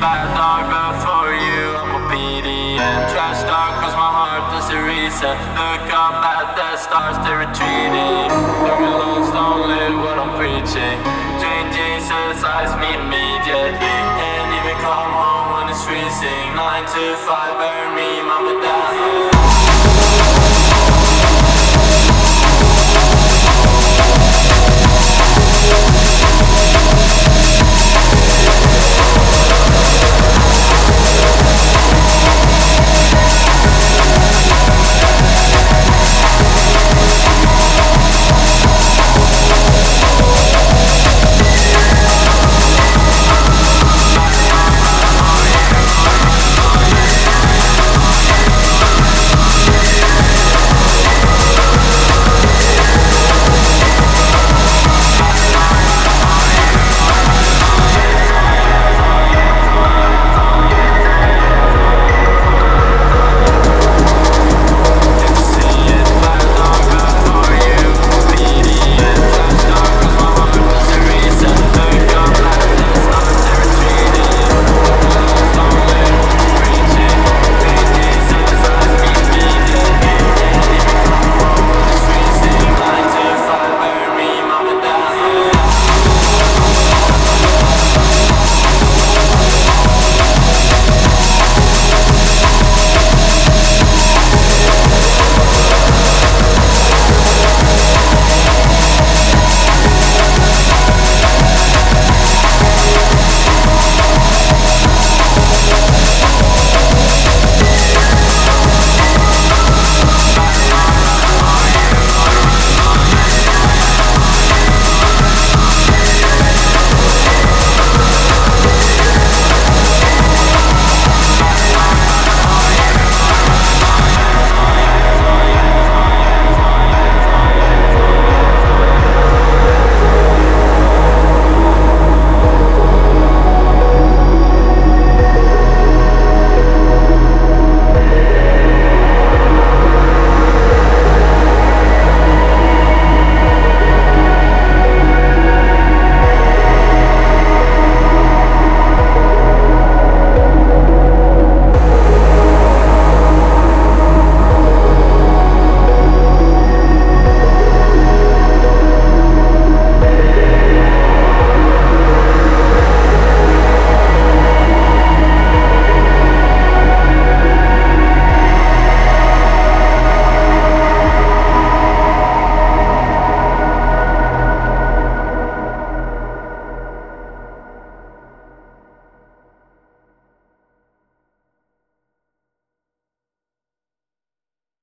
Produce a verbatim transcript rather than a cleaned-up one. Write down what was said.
bad dog, but for you I'm obedient. Trash dog, cause my heart does a reset. Look up at the stars, they're retreating. Looking lost, don't live what I'm preaching. Drink Jesus, eyes me immediately. Can't even come home when it's freezing. Nine to five, burn me, mama, dad.